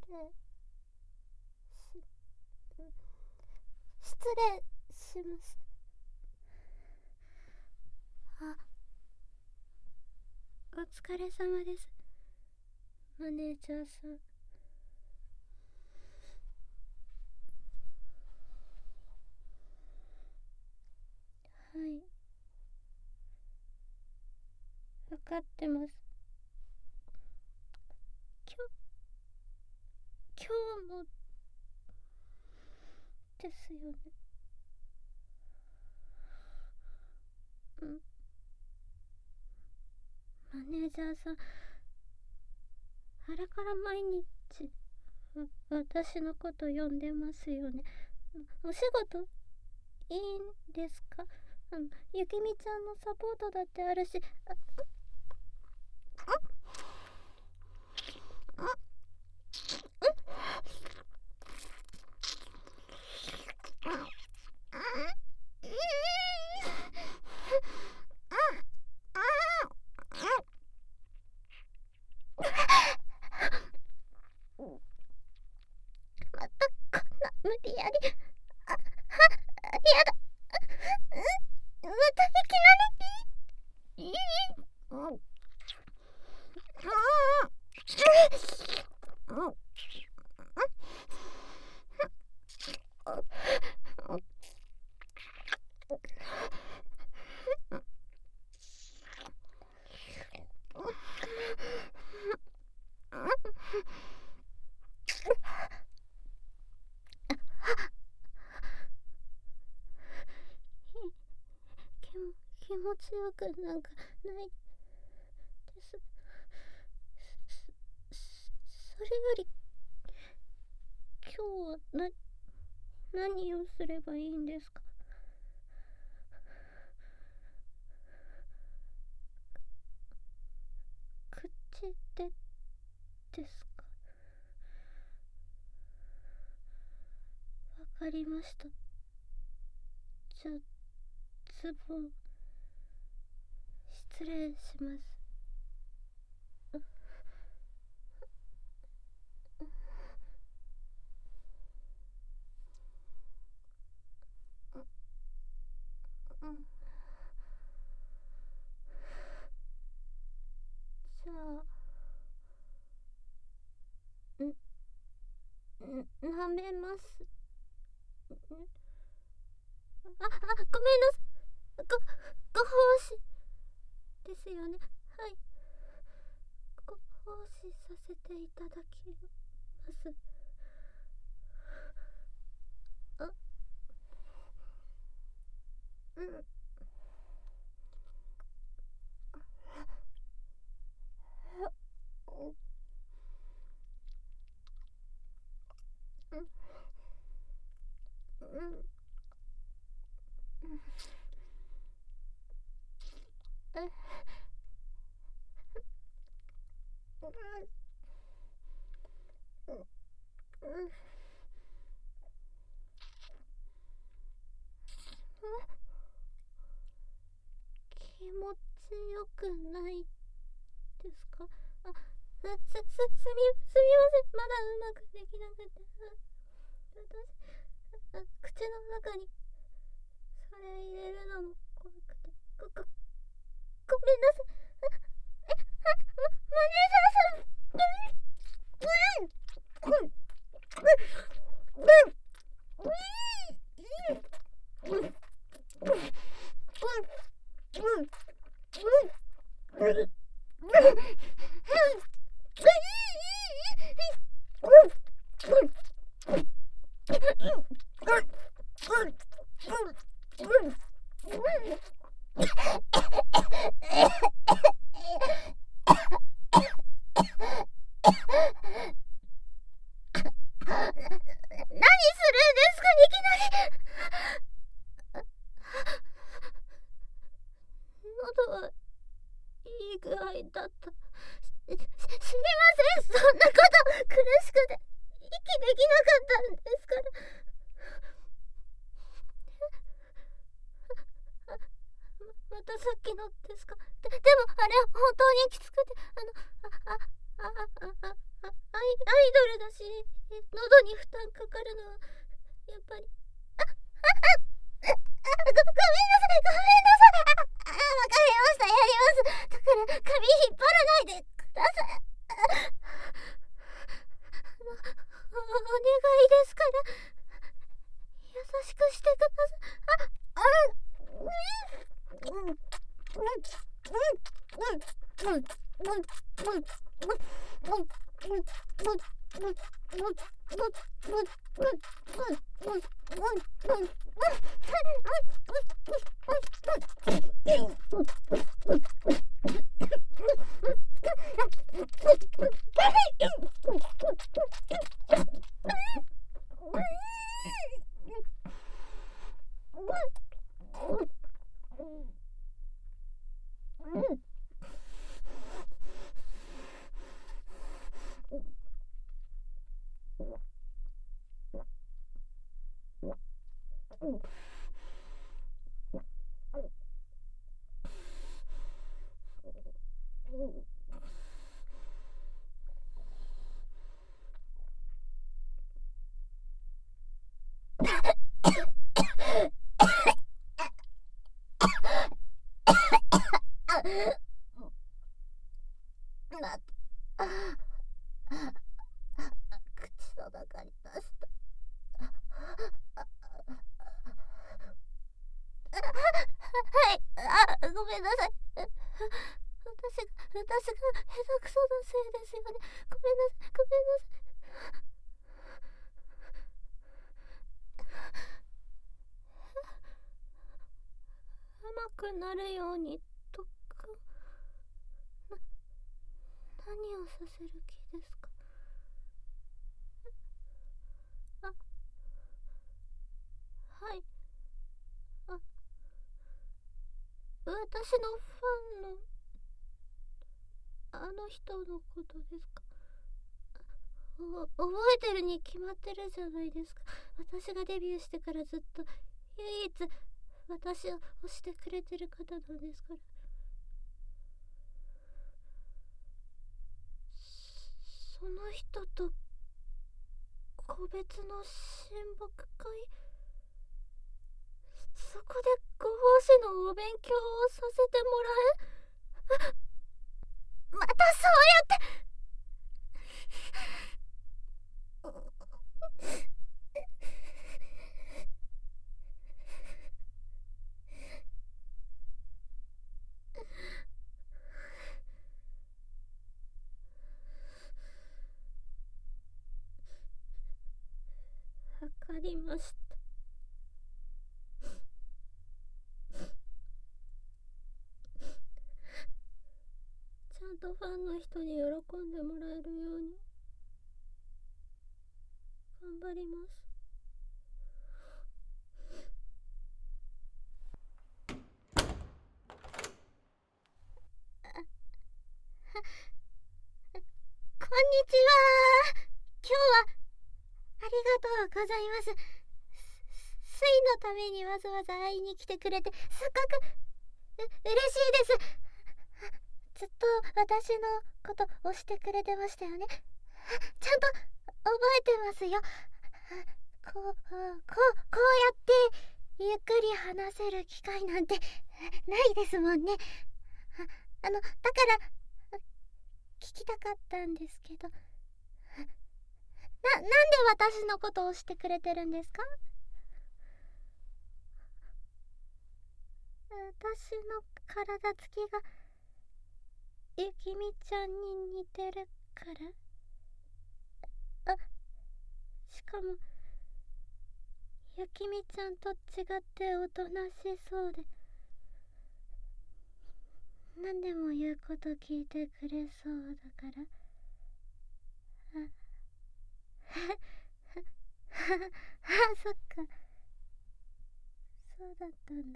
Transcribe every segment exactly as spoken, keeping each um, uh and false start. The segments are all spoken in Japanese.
礼し失礼します。あ、お疲れ様です、マネージャーさん。はい、分かってます。今日今日もですよね。うん、マネージャーさん、あれから毎日私のこと呼んでますよね。お仕事いいんですか？あのゆきみちゃんのサポートだってあるし。あああまたこんな無理やり。あ、は、やだ。またいきなり。いい。うん。うん。うん。気持ちよくなんかないです。それより今日はな何をすればいいんですか？口でですか？わかりました。じゃあズボン失礼します。うん、じゃあんん舐めます。あ、あ、ごめんなさい。ご、ご奉仕ですよね。はい。ご奉仕させていただきます。あ、うん。うん。うん。え、うん。うん。うん。気持ちよくないですか？あ、す、す、す、すみ、すみません。まだうまくできなくて。私、あ、口の中にそれ入れるのも怖くて。ご、ご、ごめんなさい。あ、え、あ、マ、マネージャーさん。うん、うん、うん、うん、うん、うん、うん、うん、うん、何するんですか、いきなり。喉はいい具合だった。す、すみません。そんなこと苦しくて息できなかったんですから。あ、ま、またさっきのですか？で、でもあれは本当にきつくて、あの、あ、あ、あ、あ、あ、 あ、アイ、アイドルだし、喉に負担かかるのはやっぱり。あ、あ、あ、あ、ご、ごめんなさい、ごめんなさい。あ、あ、わかりました、やります。だから髪引っ張らないでください。あの、お、お願いですから、優しくしてください。あ、あ、うん、うん、うん、うん、うん、うん、うん、うん、また、口の中に出した。はい、あ、ごめんなさい。私が、私が下手くそなせいですよね。ごめんなさい、ごめんなさい。上手くなるようにとか、な、何をさせる気ですか？あ、はい。あ、私のファンのあの人のことですか？お、覚えてるに決まってるじゃないですか。私がデビューしてからずっと唯一私を推してくれてる方なんですから。その人と個別の親睦会、そこでご奉仕のお勉強をさせてもらえ。またそうやってわかりました。ちゃんとファンの人に喜んでもらえるように頑張ります。こんにちは。今日はありがとうございます。スイのためにわざわざ会いに来てくれてすっごくう嬉しいです。ずっと私のこと押してくれてましたよね。ちゃんと覚えてますよ。こう、こう、こうやってゆっくり話せる機会なんてないですもんね。あ、あの、だから聞きたかったんですけど、な、なんで私のことをしてくれてるんですか？私の体つきがゆきみちゃんに似てるから？あ、しかもゆきみちゃんと違っておとなしそうで、何でも言うこと聞いてくれそうだから。あ、あ、そっか、そうだったんだ。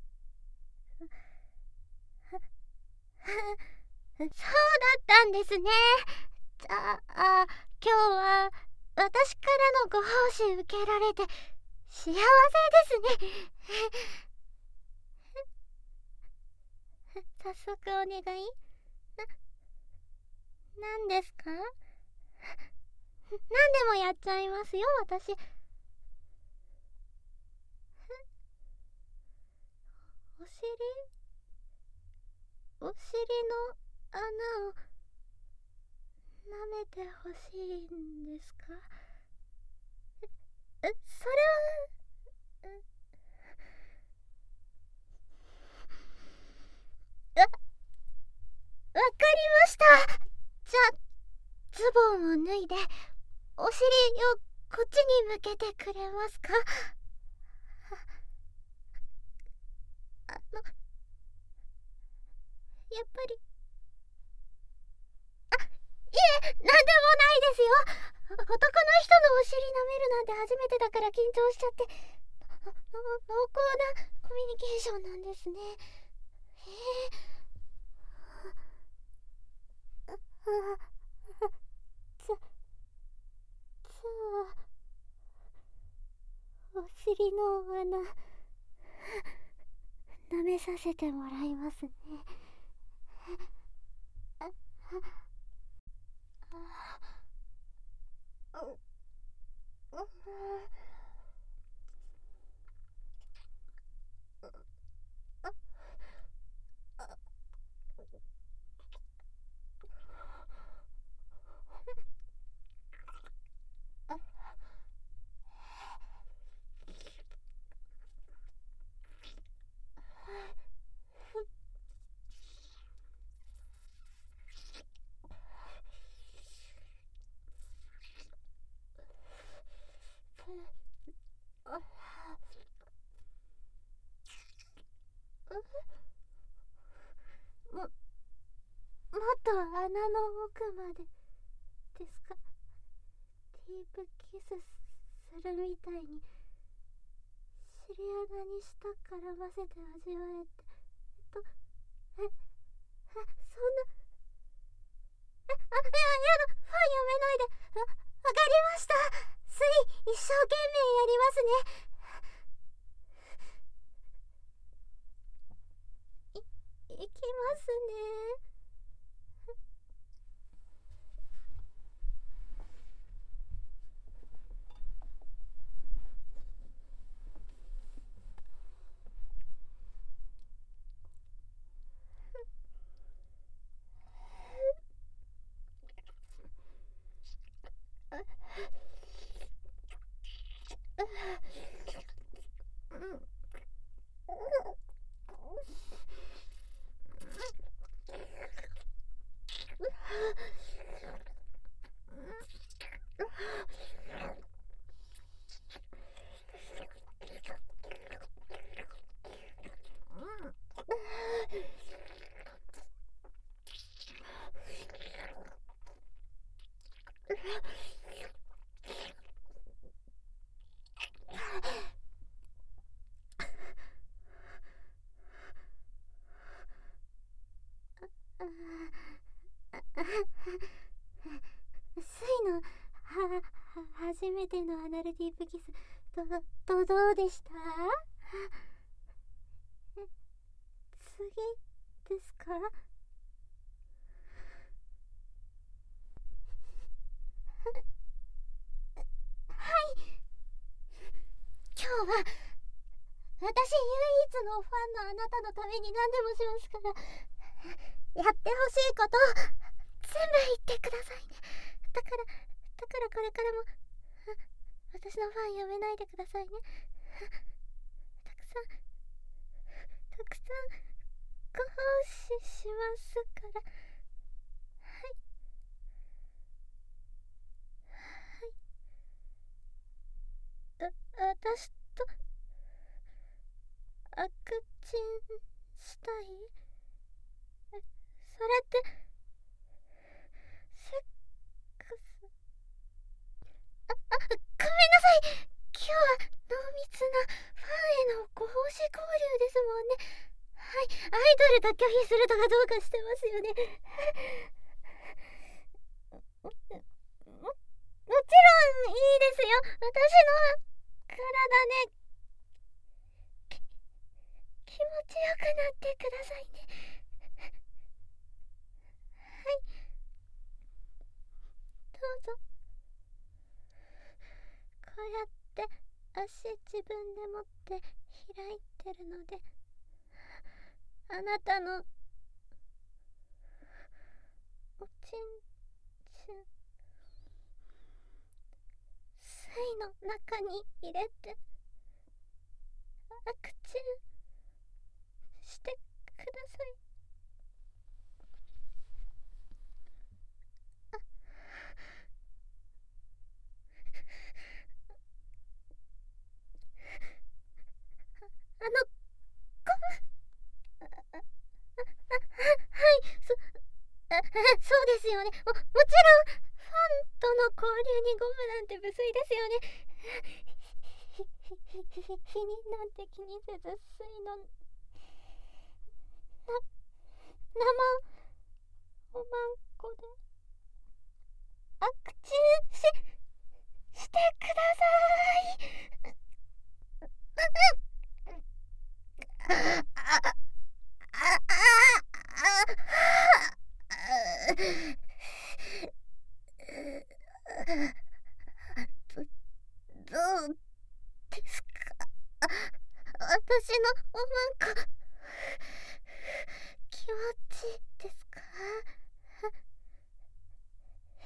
そうだったんですね。じゃあ、今日は私からのご奉仕受けられて幸せですね。早速お願い。な、何ですか？ 何でもやっちゃいますよ、私。お尻お尻の穴を舐めてほしいんですか？え、それは、わ、わかりました。じゃあ、ズボンを脱いで、お尻をこっちに向けてくれますか？あの、やっぱり、あ、いえ、なんでもないですよ。男の人のお尻舐めるなんて初めてだから緊張しちゃって、の濃厚なコミュニケーションなんですね。へえ。あ、あ、じゃ、じゃあ、お尻の穴、舐めさせてもらいますね。あ、あ、あ、う、う、も、もっと穴の奥までですか？ディープキスするみたいに尻穴に舌絡ませて味わえて、えっとえ、え、そんな、え、あ、いや、やだ、ファンやめないで。わ、わかりました。つい一生懸命やりますね。い、いきますね。スイのはは初めてのアナルディープキス、どどどうでした？え、次ですか？はい。今日は私唯一のファンのあなたのために何でもしますから、やってほしいこと全部言ってくださいね。だからだからこれからも私のファンやめないでくださいね。たくさんたくさんご奉仕しますから。はい、はい。あ、私とアクチンしたい？え、それってセックス？あ、あ、ごめんなさい。今日は濃密なファンへのご奉仕交流ですもんね。はい、アイドルと拒否するとかどうかしてますよね。も、もちろんいいですよ。私の体ね、き、気持ちよくなってくださいね。はい、どうぞ。 自分でもって開いてるので、あなたのおちんちん水の中に入れて握手してください。ああのゴム、あああはいそあそうですよね。ももちろんファンとの交流にゴムなんて無粋ですよね。ひひひひになんて気にせず水のな生おまんこで握手ししてください。どうですか、私のおまんこ気持ちいいですか？え、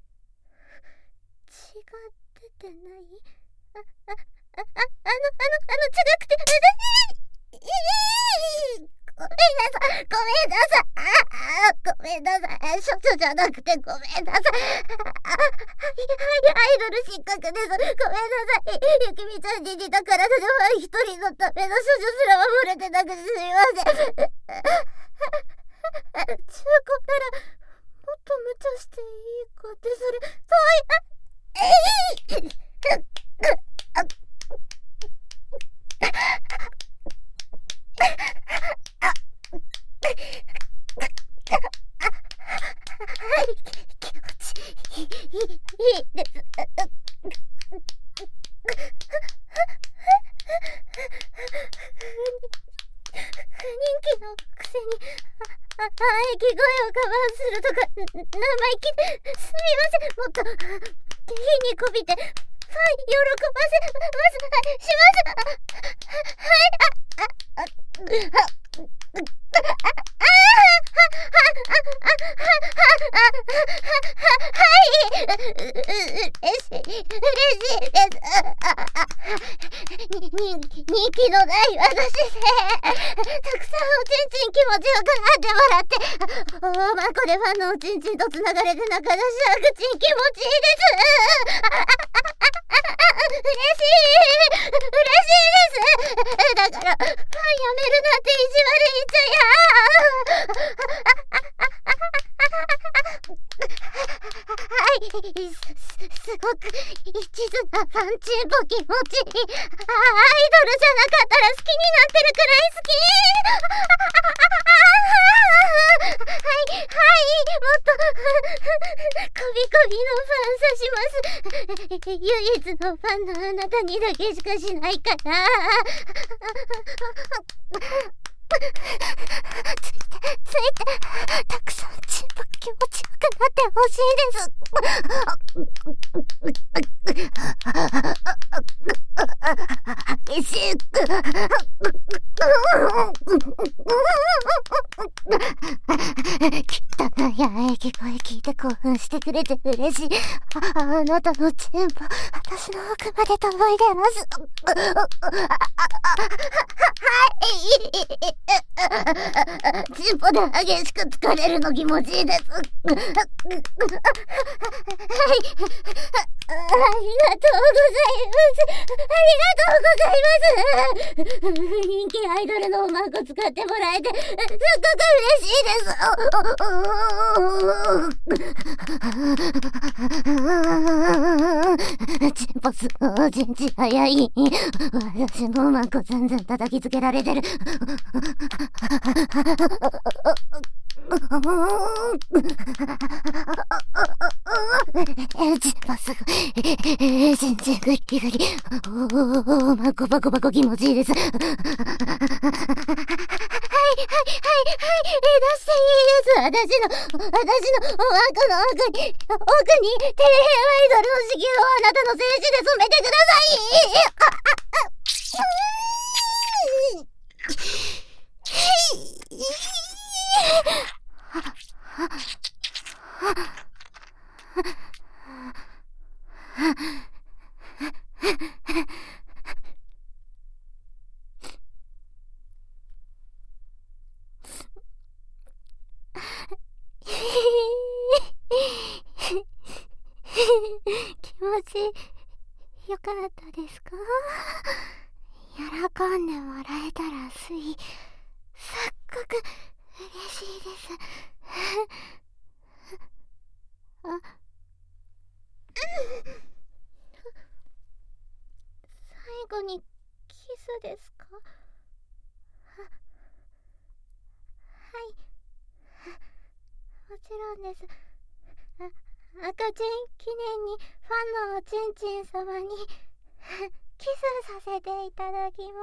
血が出てない？あ、あ、あ、あ、あの、あの、あの、じゃなくて、私、ごめんなさい、ごめんなさい、あ、ごめんなさい、処女じゃなくてごめんなさい、あ、はい、アイドル失格です、ごめんなさい、ゆきみちゃんに似た体では一人のための処女すら守れてなくてすみません。中古ならもっと無茶していい子ってそれ、そうい、あ、えいはい、気持ちいい、いいです。不人気のくせにあ、あ、喘ぎ声を我慢するとか生意気ですみません。もっと手にこびてファン喜ばせますします。はい、あ、あ、あ、あ、人気のない私でたくさんおちんちん気持ちよくなってもらっておまんこでファンのおちんちんとつながれて仲出しは口ん気持ちいいです。嬉しい嬉しいです。だからファンやめるなんて意地悪いっちゃはい、す、すごく一途なファンチンポ気持ちいい。あ、アイドルじゃなかったら好きになってるくらい好き。はいはい、もっとこびこびのファンさします。唯一のファンのあなたにだけしかしないから。ついてついてたくさんチンポ気持ちよくなってほしいです。激しく汚い喘ぎ声聞いて興奮してくれて嬉しい。あ、あなたのチンポ私の奥まで届いてます。はい、チンポで激しく疲れるの気持ちいいです。はい、ありがとうございますありがとうございます。人気アイドルのおまんこ使ってもらえてすっごく嬉しいです。チンポすごいちんちん早い。私のおまんこ全然叩きつけられてる。チンポすごいちんちんグリグリ。おー、まこばこばこ気持ちいいです。はい、 はいはいはい、出していいです。私の私のお腹の奥に奥に底辺アイドルの子宮をあなたの精子で染めてください。あ気持ちよかったですか？喜んでもらえたらすいすっごく嬉しいです。あ、うん、最後にキスですか？は、はい、もちろんです。あ、赤ちん記念にファンのおちんちん様にキスさせていただきます。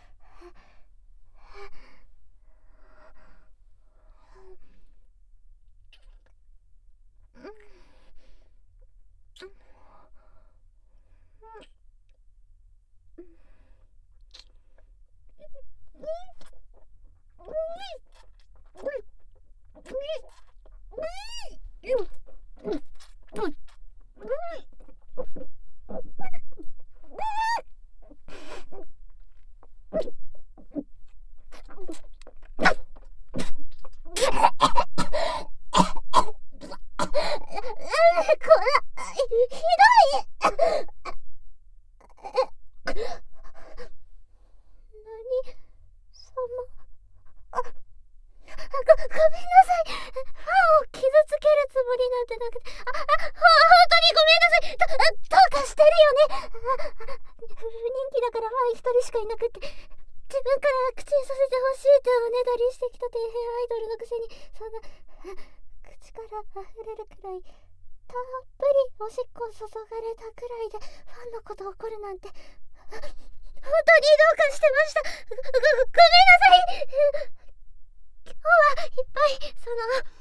注がれたくらいでファンのこと怒るなんて本当にどうかしてました。ご、ご、ごめんなさい。今日はいっぱいそ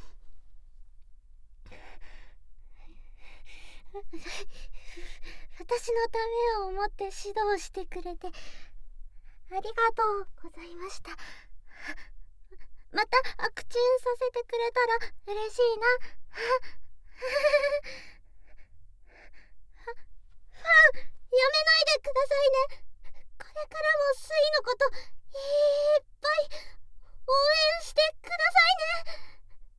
の私のためを思って指導してくれてありがとうございました。また悪チンさせてくれたら嬉しいな。ファン、やめないでくださいね。これからもスイのこといっぱい応援してくださいね。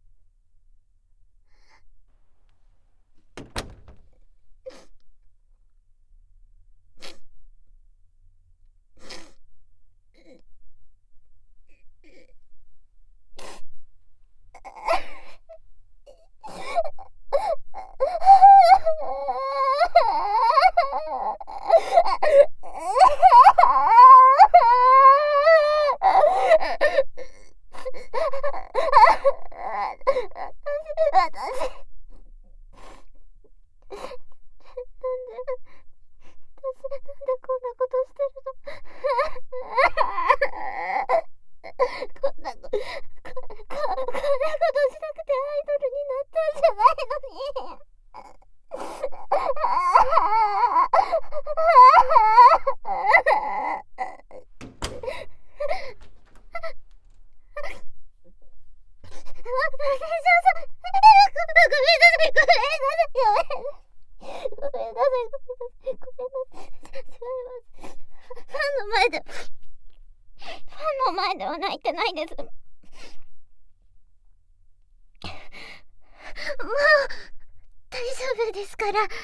泣いてないです。もう大丈夫ですから。も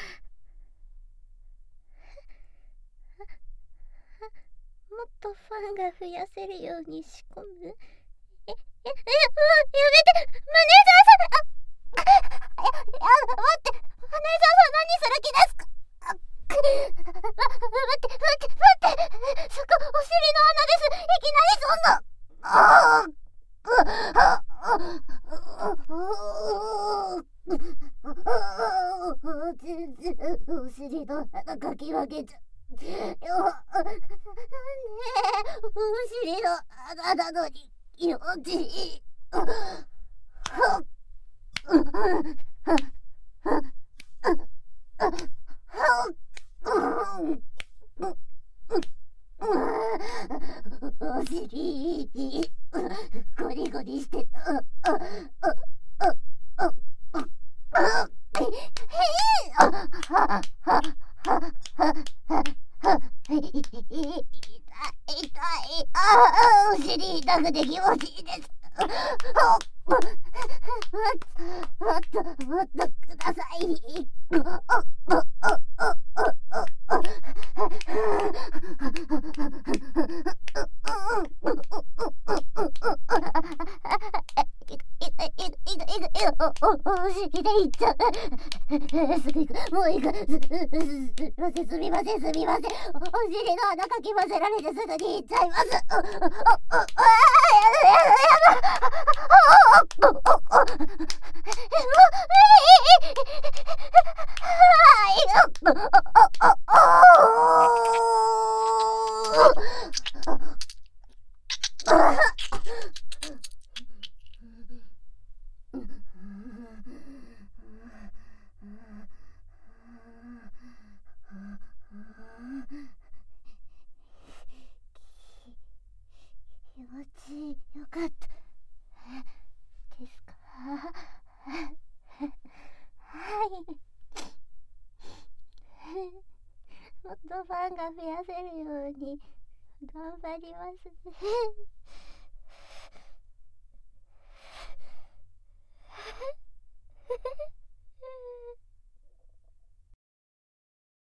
っとファンが増やせるように仕込む。え、え、え、もうやめて、マネージャーさん。あ、いや、いや、待って、マネージャーさん何する気ですか？あ、待って、待って、待って、そこお尻の穴です。いきなりそんな。ああ、全然お尻の穴かき分けちゃっお尻の穴なのに気持ちいい。お尻ゴリゴリしてる。痛い痛い。ああ、お尻痛くて気持ちいいです。もっともっともっとください。お尻でいっちゃう。すぐ行く。もう行く。すみませんすみません。お尻の穴かき混ぜられてすぐに行っちゃいます。気持ちよかったですか？はい。もっとファンが増やせるように頑張ります。